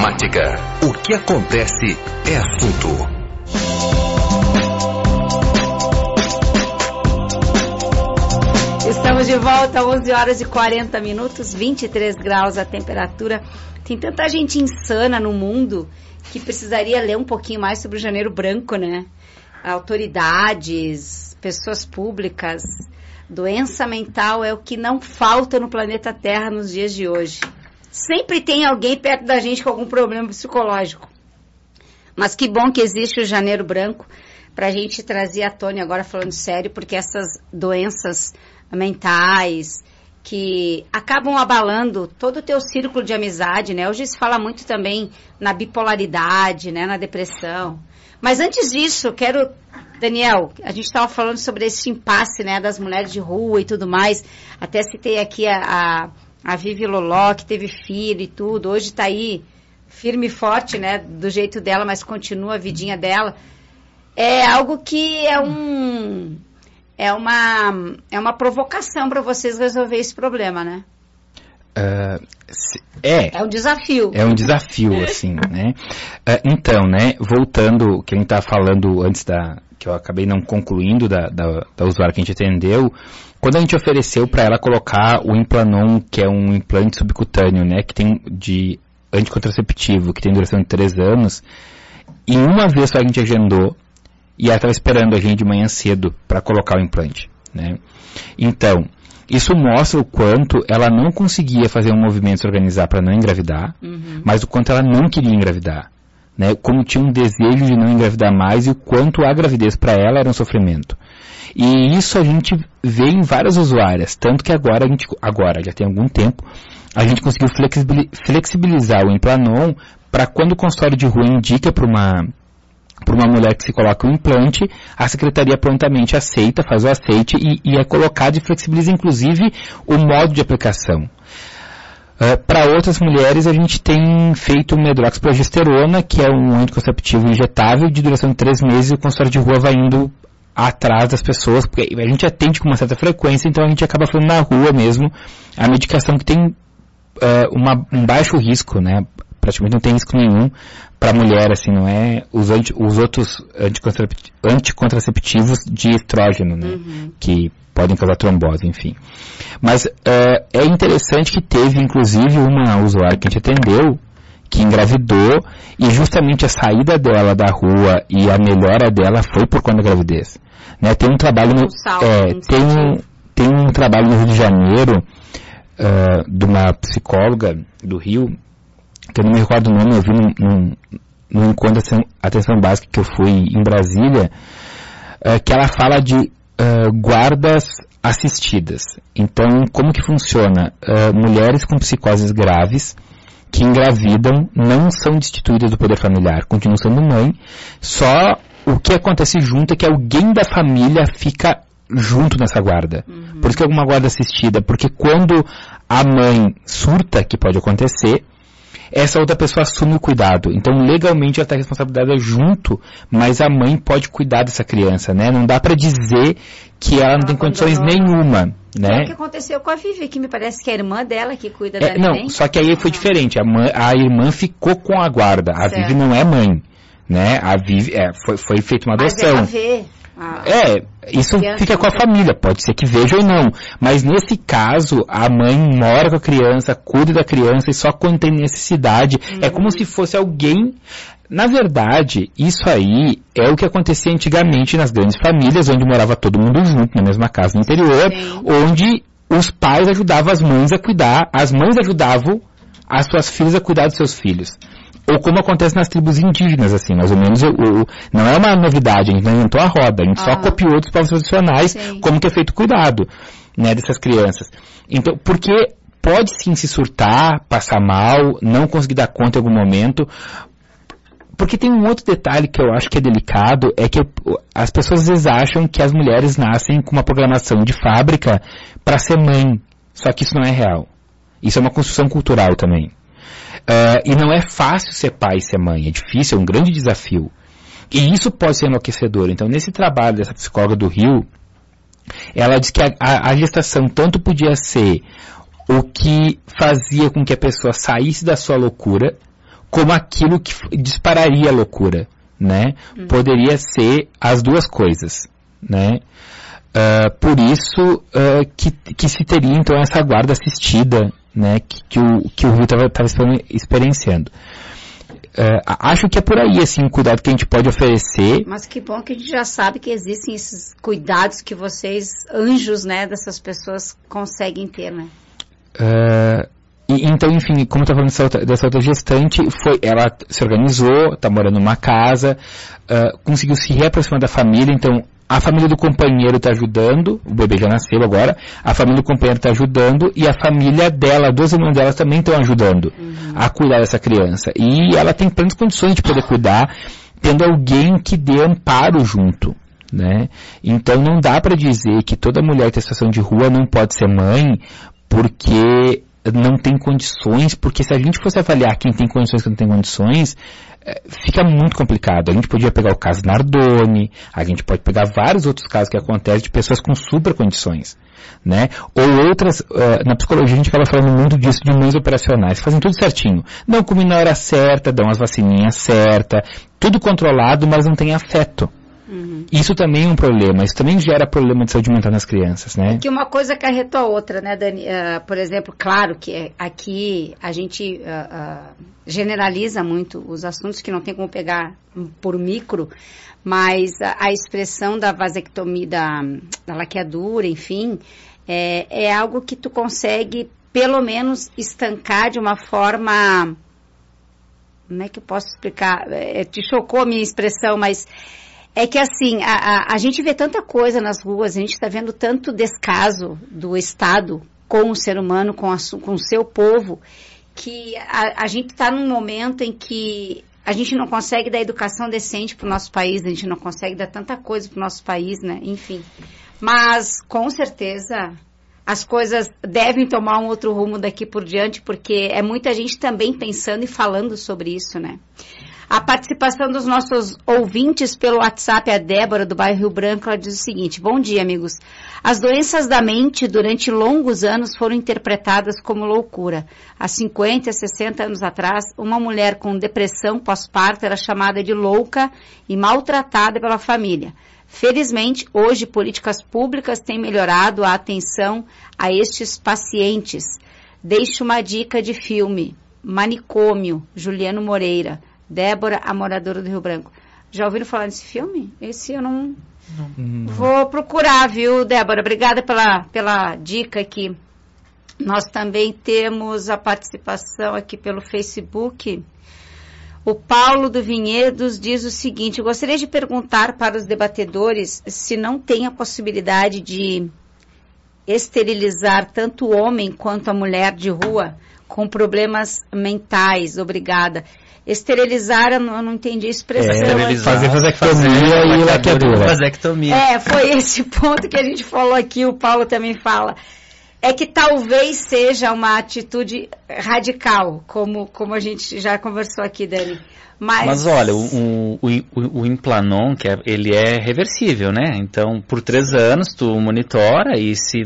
Informática. O que acontece é assunto. Estamos de volta, 11 horas e 40 minutos, 23 graus a temperatura. Tem tanta gente insana no mundo que precisaria ler um pouquinho mais sobre o Janeiro Branco, né? Autoridades, pessoas públicas, doença mental é o que não falta no planeta Terra nos dias de hoje. Sempre tem alguém perto da gente com algum problema psicológico. Mas que bom que existe o Janeiro Branco para a gente trazer à tona, agora falando sério, porque essas doenças mentais que acabam abalando todo o teu círculo de amizade, né? Hoje se fala muito também na bipolaridade, né? Na depressão. Mas antes disso, Daniel, a gente estava falando sobre esse impasse, né? Das mulheres de rua e tudo mais. Até citei aqui a Vivi Loló, que teve filho e tudo. Hoje está aí firme e forte, né? Do jeito dela, mas continua a vidinha dela. É algo que é uma provocação para vocês resolver esse problema, né? É um desafio. É um desafio, assim, né? Então, né, voltando, que a gente estava falando antes que eu acabei não concluindo da usuária que a gente atendeu, quando a gente ofereceu para ela colocar o Implanon, que é um implante subcutâneo, né, que tem de anticontraceptivo, que tem duração de 3 anos, em uma vez só a gente agendou, e ela estava esperando a gente de manhã cedo para colocar o implante, né? Então, isso mostra o quanto ela não conseguia fazer um movimento se organizar para não engravidar, mas o quanto ela não queria engravidar, né? Como tinha um desejo de não engravidar mais e o quanto a gravidez para ela era um sofrimento. E isso a gente vê em várias usuárias, tanto que agora já tem algum tempo, a gente conseguiu flexibilizar o Implanon para quando o consultório de rua indica para uma mulher que se coloca o implante, a secretaria prontamente aceita, faz o aceite e é colocado e flexibiliza inclusive o modo de aplicação. Para outras mulheres a gente tem feito o medroxprogesterona, que é um anticonceptivo injetável de duração de 3 meses, e o consultório de rua vai indo atrás das pessoas, porque a gente atende com uma certa frequência, então a gente acaba falando na rua mesmo a medicação que tem um baixo risco, né? Praticamente não tem risco nenhum para a mulher, assim, não é os outros anticontraceptivos de estrógeno, né? Que podem causar trombose, enfim. Mas é interessante que teve, inclusive, uma usuária que a gente atendeu, que engravidou, e justamente a saída dela da rua e a melhora dela foi por conta da gravidez. Né? Tem um trabalho tem um trabalho no Rio de Janeiro, de uma psicóloga do Rio, que eu não me recordo o nome, eu vi num encontro de atenção básica que eu fui em Brasília, que ela fala de guardas assistidas. Então, como que funciona? Mulheres com psicoses graves que engravidam não são destituídas do poder familiar, continuam sendo mãe, só o que acontece junto é que alguém da família fica junto nessa guarda. Por isso que é uma guarda assistida, porque quando a mãe surta, que pode acontecer, essa outra pessoa assume o cuidado. Então, legalmente, ela está responsabilizada junto, mas a mãe pode cuidar dessa criança, né? Não dá para dizer que ela não tem condições nenhuma, né? É o que aconteceu com a Vivi, que me parece que é a irmã dela que cuida da Não, neném. só que aí foi diferente. A irmã ficou com a guarda. A Vivi não é mãe, né? A Vivi, foi feita uma adoção. Mas ela vê. Isso fica com a família, pode ser que veja ou não, mas nesse caso a mãe mora com a criança, cuida da criança e só quando tem necessidade, é como se fosse alguém. Na verdade, isso aí é o que acontecia antigamente nas grandes famílias, onde morava todo mundo junto, na mesma casa no interior, onde os pais ajudavam as mães a cuidar, as mães ajudavam as suas filhas a cuidar dos seus filhos. Ou como acontece nas tribos indígenas, assim, mais ou menos, não é uma novidade, a gente não inventou a roda, a gente só copiou dos povos tradicionais como que é feito o cuidado, né, dessas crianças. Então, porque pode sim se surtar, passar mal, não conseguir dar conta em algum momento, porque tem um outro detalhe que eu acho que é delicado, é que as pessoas às vezes acham que as mulheres nascem com uma programação de fábrica para ser mãe, só que isso não é real. Isso é uma construção cultural também. E não é fácil ser pai e ser mãe, é difícil, é um grande desafio. E isso pode ser enlouquecedor. Então, nesse trabalho dessa psicóloga do Rio, ela diz que a gestação tanto podia ser o que fazia com que a pessoa saísse da sua loucura, como aquilo que dispararia a loucura, né? Poderia ser as duas coisas, né? Por isso que se teria então essa guarda assistida, né? Que o Rio estava experienciando. Acho que é por aí, assim, o cuidado que a gente pode oferecer. Mas que bom que a gente já sabe que existem esses cuidados que vocês, anjos, né, dessas pessoas conseguem ter, né? Então, enfim, como eu estava falando dessa outra gestante, ela se organizou, está morando numa casa, conseguiu se reaproximar da família, então a família do companheiro está ajudando, o bebê já nasceu agora, a família do companheiro está ajudando e a família dela, 2 irmãos delas também estão ajudando a cuidar dessa criança. E ela tem plenas condições de poder cuidar, tendo alguém que dê amparo junto, né? Então não dá para dizer que toda mulher que tem situação de rua não pode ser mãe, porque não tem condições, porque se a gente fosse avaliar quem tem condições e quem não tem condições, fica muito complicado. A gente podia pegar o caso Nardoni, a gente pode pegar vários outros casos que acontecem de pessoas com super condições, né? Ou outras, na psicologia a gente acaba falando muito disso, de mães operacionais, fazem tudo certinho. Não comem na hora certa, dão as vacininhas certas, tudo controlado, mas não tem afeto. Isso também é um problema, isso também gera problema de saúde mental nas crianças, né? Que uma coisa acarretou a outra, né, Dani? Por exemplo, claro que aqui a gente generaliza muito os assuntos que não tem como pegar por micro, mas a expressão da vasectomia, da laqueadura, enfim, é algo que tu consegue pelo menos estancar de uma forma... Como é que eu posso explicar? Te chocou a minha expressão, mas... É que assim, a gente vê tanta coisa nas ruas, a gente está vendo tanto descaso do Estado com o ser humano, com o seu povo, que a gente está num momento em que a gente não consegue dar educação decente para o nosso país, a gente não consegue dar tanta coisa para o nosso país, né? Enfim. Mas, com certeza, as coisas devem tomar um outro rumo daqui por diante, porque é muita gente também pensando e falando sobre isso, né? A participação dos nossos ouvintes pelo WhatsApp, a Débora, do bairro Rio Branco, ela diz o seguinte: bom dia, amigos. As doenças da mente, durante longos anos, foram interpretadas como loucura. Há 50, 60 anos atrás, uma mulher com depressão pós-parto era chamada de louca e maltratada pela família. Felizmente, hoje, políticas públicas têm melhorado a atenção a estes pacientes. Deixo uma dica de filme, Manicômio, Juliano Moreira. Débora, a moradora do Rio Branco. Já ouviram falar desse filme? Esse eu não. Vou procurar, viu, Débora? Obrigada pela dica aqui. Nós também temos a participação aqui pelo Facebook. O Paulo do Vinhedos diz o seguinte: gostaria de perguntar para os debatedores se não tem a possibilidade de esterilizar tanto o homem quanto a mulher de rua com problemas mentais. Obrigada. Esterilizar, eu não entendi a expressão. Fazer vasectomia e laqueadura. Foi esse ponto que a gente falou aqui, o Paulo também fala. É que talvez seja uma atitude radical, como a gente já conversou aqui, Dani. Mas olha, o Implanon, ele é reversível, né? Então, por 3 anos, tu monitora e se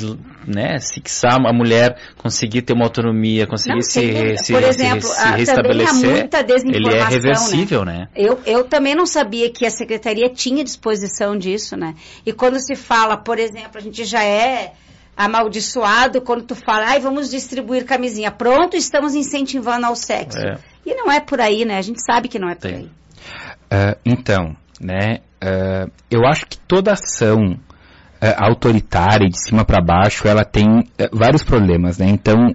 a mulher conseguir ter uma autonomia, conseguir se restabelecer, ele é reversível, né? Eu também não sabia que a Secretaria tinha disposição disso, né? E quando se fala, por exemplo, a gente já é amaldiçoado quando tu fala, vamos distribuir camisinha. Pronto, estamos incentivando ao sexo. E não é por aí, né? A gente sabe que não é por aí. Então, né? Eu acho que toda ação autoritária, de cima para baixo, ela tem vários problemas, né? Então,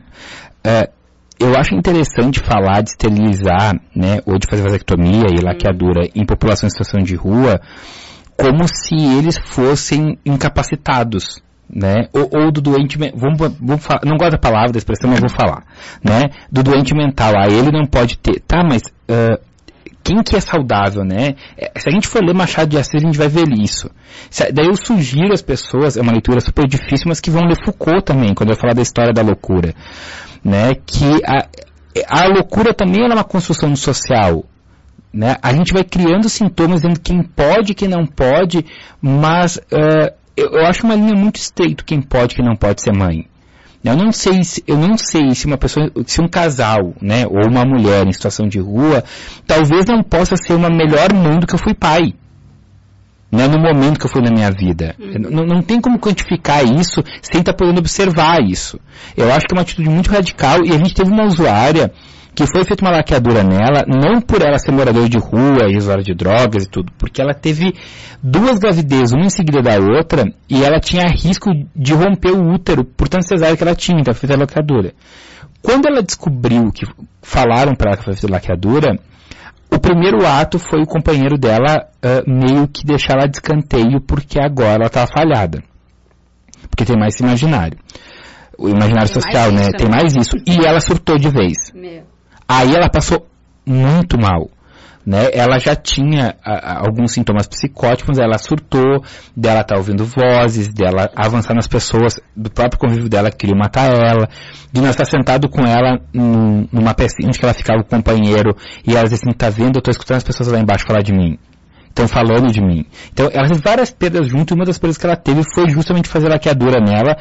eu acho interessante falar de esterilizar, né? Ou de fazer vasectomia e laqueadura em população em situação de rua, como se eles fossem incapacitados, né? Ou do doente, vamos falar, não gosto da palavra, da expressão, mas vou falar, né? Do doente mental, ele não pode ter, mas quem que é saudável, né? Se a gente for ler Machado de Assis, a gente vai ver isso. Daí eu sugiro às pessoas, é uma leitura super difícil, mas que vão ler Foucault também, quando eu falar da história da loucura, né? Que a loucura também é uma construção social, né? A gente vai criando sintomas dizendo quem pode, quem não pode, mas eu acho uma linha muito estreita quem pode e quem não pode ser mãe, Eu não sei se uma pessoa, se um casal, né, ou uma mulher em situação de rua, talvez não possa ser uma melhor mãe do que eu fui pai. Né, no momento que eu fui na minha vida. Não tem como quantificar isso sem estar podendo observar isso. Eu acho que é uma atitude muito radical, e a gente teve uma usuária que foi feita uma laqueadura nela, não por ela ser moradora de rua e usuária de drogas e tudo, porque ela teve 2 gravidezes, uma em seguida da outra, e ela tinha risco de romper o útero por tanta cesárea que ela tinha, então fez a laqueadura. Quando ela descobriu que falaram para ela que foi feita a laqueadura, o primeiro ato foi o companheiro dela meio que deixar ela de escanteio, porque agora ela estava falhada. Porque tem mais esse imaginário. O imaginário social, né? Tem mais isso. E ela surtou de vez. Aí ela passou muito mal, né? Ela já tinha alguns sintomas psicóticos, ela surtou, dela estar ouvindo vozes, dela avançar nas pessoas, do próprio convívio dela que queria matar ela, de nós estar sentado com ela numa pecinha onde ela ficava com o companheiro, e ela dizia assim, tá vendo, eu tô escutando as pessoas lá embaixo falar de mim. Estão falando de mim. Então, ela teve várias perdas junto, e uma das perdas que ela teve foi justamente fazer laqueadura nela,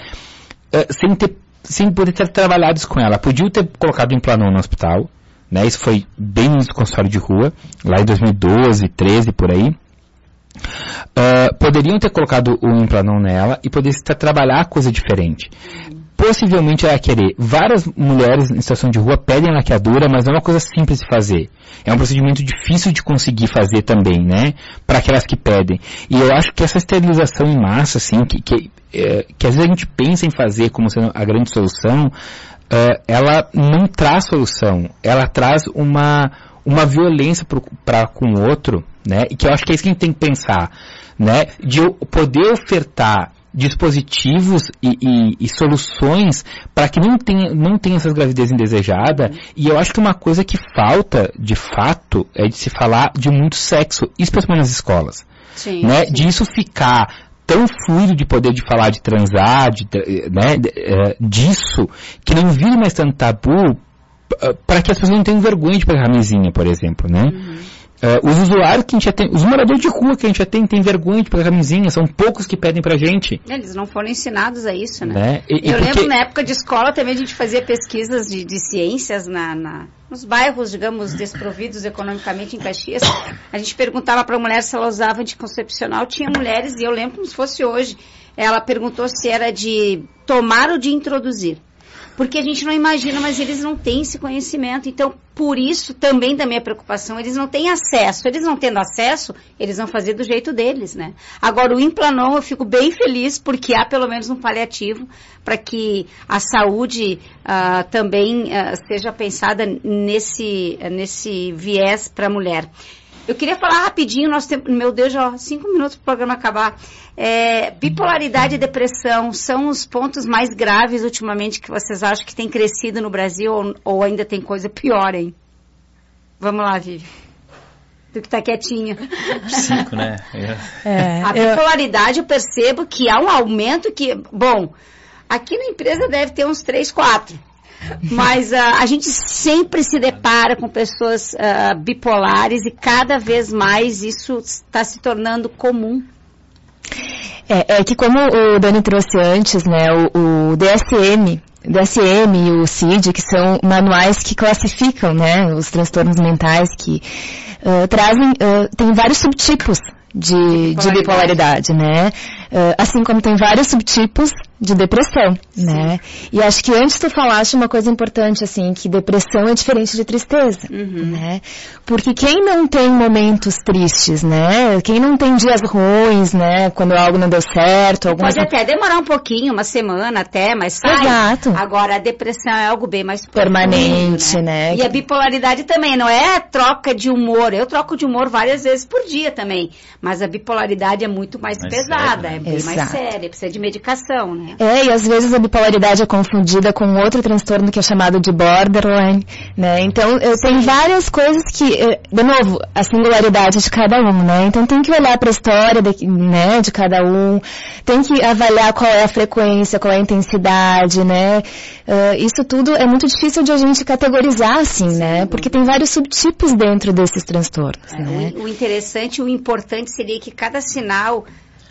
sem poder ter trabalhado isso com ela. Podia ter colocado um Implanon no hospital, né? Isso foi bem no consultório de rua, lá em 2012, 13, por aí. Poderiam ter colocado o Implanon nela e poder trabalhar coisa diferente. Possivelmente ela ia querer. Várias mulheres em situação de rua pedem laqueadura, mas não é uma coisa simples de fazer. É um procedimento difícil de conseguir fazer também, né? Para aquelas que pedem. E eu acho que essa esterilização em massa, assim, que às vezes a gente pensa em fazer como sendo a grande solução, ela não traz solução. Ela traz uma violência para com o outro, né? E que eu acho que é isso que a gente tem que pensar, né? De poder ofertar dispositivos e soluções para que não tenha essas gravidez indesejada. E eu acho que uma coisa que falta, de fato, é de se falar de muito sexo, especialmente nas escolas. Sim, né? sim. De isso ficar tão fluido de poder de falar de transar, né? Disso, que não vire mais tanto tabu, para que as pessoas não tenham vergonha de pegar camisinha, por exemplo, né? Os usuários que a gente já tem, os moradores de rua que a gente já tem vergonha de pegar camisinha, são poucos que pedem pra gente. Eles não foram ensinados a isso, né? Eu lembro na época de escola também a gente fazia pesquisas de ciências nos bairros, digamos, desprovidos economicamente em Caxias. A gente perguntava pra mulher se ela usava anticoncepcional, tinha mulheres, e eu lembro como se fosse hoje, ela perguntou se era de tomar ou de introduzir. Porque a gente não imagina, mas eles não têm esse conhecimento. Então, por isso, também da minha preocupação, eles não têm acesso. Eles não tendo acesso, eles vão fazer do jeito deles, né? Agora, o Implanon, eu fico bem feliz, porque há pelo menos um paliativo para que a saúde também seja pensada nesse viés para a mulher. Eu queria falar rapidinho, nós temos, meu Deus, já 5 minutos para o programa acabar. Bipolaridade e depressão são os pontos mais graves ultimamente que vocês acham que tem crescido no Brasil ou ainda tem coisa pior, hein? Vamos lá, Vivi. Tu que tá quietinha. 5, né? A bipolaridade eu percebo que há um aumento que, bom, aqui na empresa deve ter uns 3, 4. Mas a gente sempre se depara com pessoas bipolares e cada vez mais isso está se tornando comum. É que como o Dani trouxe antes, né, o DSM e o CID, que são manuais que classificam, né, os transtornos mentais que tem vários subtipos de bipolaridade, né? Assim como tem vários subtipos de depressão, né? E acho que antes tu falaste uma coisa importante, assim, que depressão é diferente de tristeza, né? Porque quem não tem momentos tristes, né? Quem não tem dias ruins, né? Quando algo não deu certo, pode até demorar um pouquinho, uma semana até, mas sai. Exato. Agora, a depressão é algo bem mais permanente, né? E a bipolaridade também, não é troca de humor. Eu troco de humor várias vezes por dia também. Mas a bipolaridade é muito mais pesada, sério, né? É bem mais séria, precisa de medicação, né? E às vezes a bipolaridade é confundida com outro transtorno que é chamado de borderline, né? Então, tem várias coisas que, de novo, a singularidade de cada um, né? Então tem que olhar para a história de cada um, tem que avaliar qual é a frequência, qual é a intensidade, né? Isso tudo é muito difícil de a gente categorizar, assim, né? Porque tem vários subtipos dentro desses transtornos, né? O interessante, o importante seria que cada sinal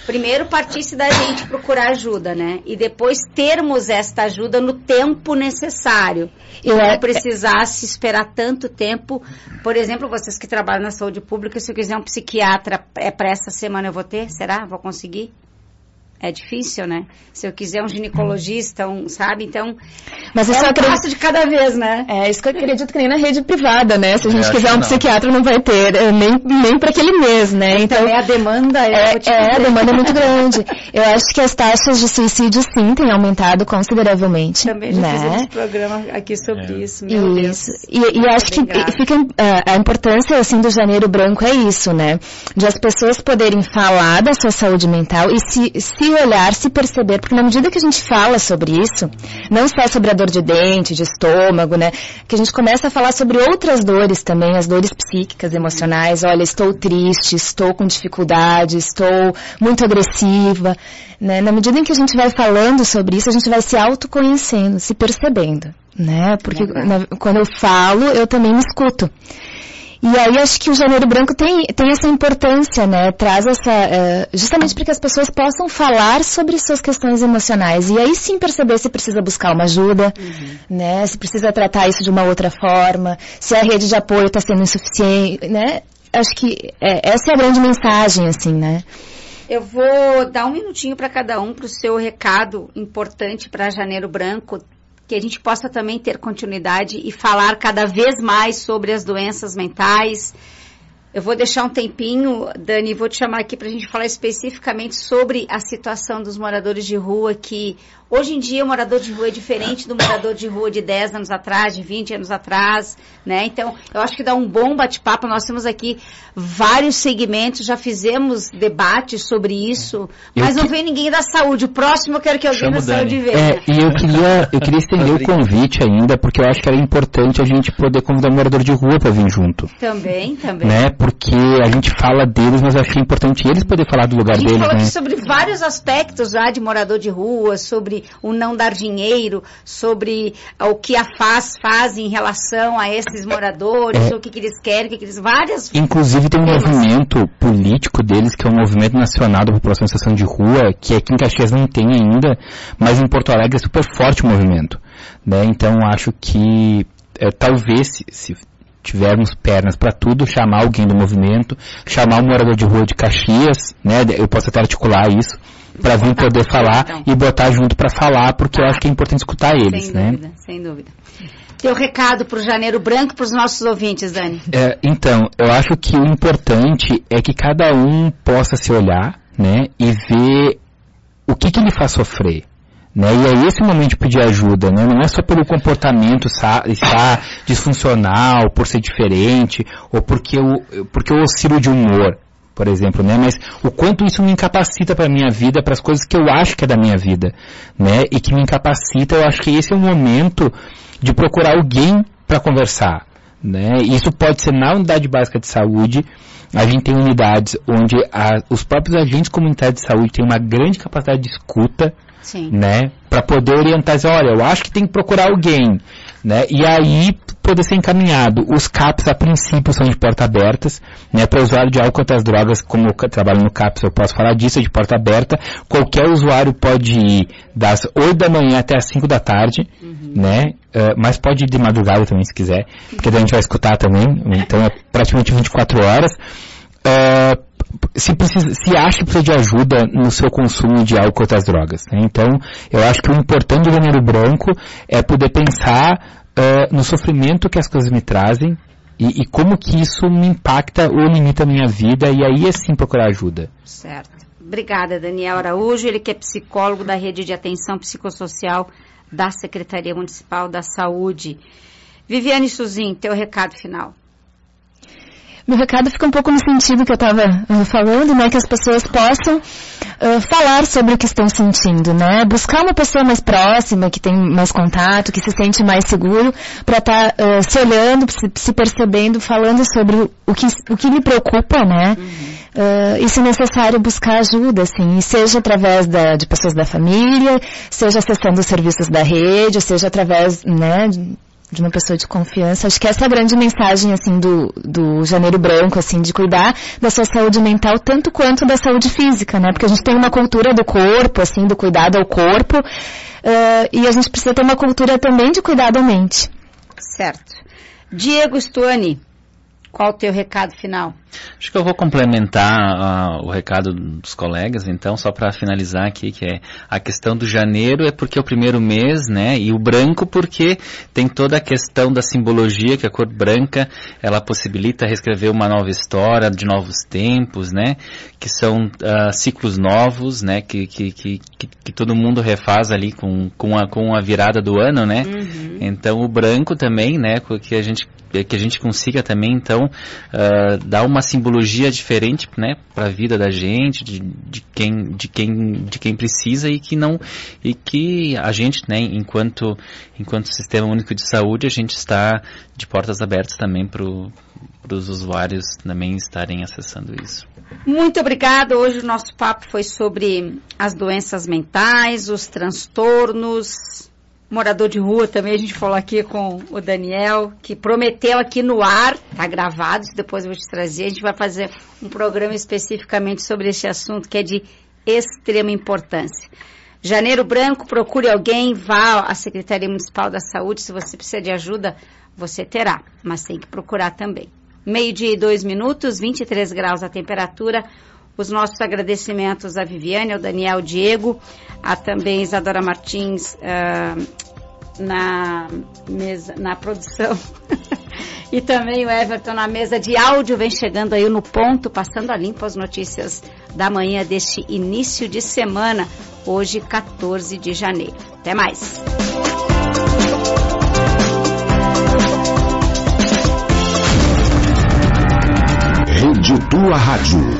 Primeiro partisse da gente procurar ajuda, né? E depois termos esta ajuda no tempo necessário. E não precisasse esperar tanto tempo. Por exemplo, vocês que trabalham na saúde pública, se eu quiser um psiquiatra, para essa semana eu vou ter? Será? Vou conseguir? É difícil, né? Se eu quiser um ginecologista, sabe? Então, mas é um passo de cada vez, né? É, isso que eu acredito que nem na rede privada, né? Se a gente quiser um psiquiatra, não vai ter, nem para aquele mês, né? Então, a demanda a demanda é muito grande. Eu acho que as taxas de suicídio, sim, têm aumentado consideravelmente. Também já fizemos programa aqui sobre isso, meu Deus. E acho que fica a importância, assim, do Janeiro Branco é isso, né? De as pessoas poderem falar da sua saúde mental e se olhar, se perceber, porque na medida que a gente fala sobre isso, não só sobre a dor de dente, de estômago, né, que a gente começa a falar sobre outras dores também, as dores psíquicas, emocionais, olha, estou triste, estou com dificuldade, estou muito agressiva, né, na medida em que a gente vai falando sobre isso, a gente vai se autoconhecendo, se percebendo, né, porque quando eu falo, eu também me escuto. E aí acho que o Janeiro Branco tem essa importância, né? Traz essa, justamente para que as pessoas possam falar sobre suas questões emocionais. E aí sim perceber se precisa buscar uma ajuda, né? Se precisa tratar isso de uma outra forma, se a rede de apoio está sendo insuficiente, né? Acho que essa é a grande mensagem, assim, né? Eu vou dar um minutinho para cada um, para o seu recado importante para Janeiro Branco, que a gente possa também ter continuidade e falar cada vez mais sobre as doenças mentais. Eu vou deixar um tempinho, Dani, vou te chamar aqui para a gente falar especificamente sobre a situação dos moradores de rua, que hoje em dia o morador de rua é diferente do morador de rua de 10 anos atrás, de 20 anos atrás, né? Então, eu acho que dá um bom bate-papo. Nós temos aqui vários segmentos, já fizemos debates sobre isso, mas não vem ninguém da saúde. O próximo eu quero que alguém da saúde venha. E eu queria estender o convite ainda, porque eu acho que era importante a gente poder convidar o morador de rua para vir junto. Também. Né? Porque a gente fala deles, mas eu acho que é importante eles poderem falar do lugar deles, né? A gente falou aqui sobre vários aspectos já de morador de rua, sobre o não dar dinheiro, sobre o que a FAS faz em relação a esses moradores, o que eles querem, várias... Inclusive tem um movimento político deles, que é um movimento nacional da população em situação de rua, que aqui em Caxias não tem ainda, mas em Porto Alegre é super forte o movimento, né? Então acho que talvez, se tivermos pernas para tudo, chamar alguém do movimento, chamar um morador de rua de Caxias, né? Eu posso até articular isso, para vir poder falar e botar junto para falar, porque eu acho que é importante escutar eles, Sem dúvida. Teu recado para o Janeiro Branco, para os nossos ouvintes, Dani. Então, eu acho que o importante é que cada um possa se olhar, né? E ver o que ele faz sofrer. Né? E é esse momento de pedir ajuda, né? Não é só pelo comportamento estar disfuncional, por ser diferente, ou porque eu oscilo de humor, por exemplo, né? Mas o quanto isso me incapacita para a minha vida, para as coisas que eu acho que é da minha vida, né? E que me incapacita, eu acho que esse é o momento de procurar alguém para conversar, né? E isso pode ser na unidade básica de saúde. A gente tem unidades onde os próprios agentes comunitários de saúde têm uma grande capacidade de escuta, né, para poder orientar, dizer, olha, eu acho que tem que procurar alguém, né, e aí poder ser encaminhado. Os CAPs, a princípio, são de porta abertas, né, para usuário de álcool e outras drogas, como eu trabalho no CAPs, eu posso falar disso, é de porta aberta, qualquer usuário pode ir das 8 da manhã até as 5 da tarde, né, mas pode ir de madrugada também, se quiser, porque daí a gente vai escutar também, então é praticamente 24 horas, se acha que precisa de ajuda no seu consumo de álcool e outras drogas, né? Então, eu acho que o importante do Janeiro Branco é poder pensar no sofrimento que as coisas me trazem e como que isso me impacta ou limita a minha vida, e aí é sim procurar ajuda. Certo. Obrigada, Daniel Araújo, ele que é psicólogo da Rede de Atenção Psicossocial da Secretaria Municipal da Saúde. Viviane Suzin, teu recado final. Meu recado fica um pouco no sentido que eu estava falando, né, que as pessoas possam falar sobre o que estão sentindo, né, buscar uma pessoa mais próxima, que tem mais contato, que se sente mais seguro, para estar se olhando, se percebendo, falando sobre o que lhe preocupa, né, e se necessário buscar ajuda, assim, seja através de pessoas da família, seja acessando os serviços da rede, seja através, né, uma pessoa de confiança. Acho que essa é a grande mensagem, assim, do Janeiro Branco, assim, de cuidar da sua saúde mental tanto quanto da saúde física, né? Porque a gente tem uma cultura do corpo, assim, do cuidado ao corpo, e a gente precisa ter uma cultura também de cuidado à mente. Certo. Diego Stuani, qual o teu recado final? Acho que eu vou complementar o recado dos colegas, então, só para finalizar aqui, que é a questão do janeiro é porque é o primeiro mês, né, e o branco porque tem toda a questão da simbologia, que a cor branca, ela possibilita reescrever uma nova história, de novos tempos, né, que são ciclos novos, né, que todo mundo refaz ali com a virada do ano, né, Então o branco também, né, que a gente consiga também, então, dar uma simbologia diferente, né, para a vida da gente, de quem precisa e que a gente, né, enquanto Sistema Único de Saúde, a gente está de portas abertas também para os usuários também estarem acessando isso. Muito obrigada. Hoje o nosso papo foi sobre as doenças mentais, os transtornos. Morador de rua também, a gente falou aqui com o Daniel, que prometeu aqui no ar, tá gravado, depois eu vou te trazer, a gente vai fazer um programa especificamente sobre esse assunto que é de extrema importância. Janeiro Branco, procure alguém, vá à Secretaria Municipal da Saúde, se você precisa de ajuda, você terá, mas tem que procurar também. 12:02, 23 graus a temperatura. Os nossos agradecimentos à Viviane, ao Daniel, ao Diego, a também Isadora Martins na produção e também o Everton na mesa de áudio. Vem chegando aí no ponto, passando a limpo as notícias da manhã deste início de semana, hoje 14 de janeiro. Até mais! Rede Tua Rádio.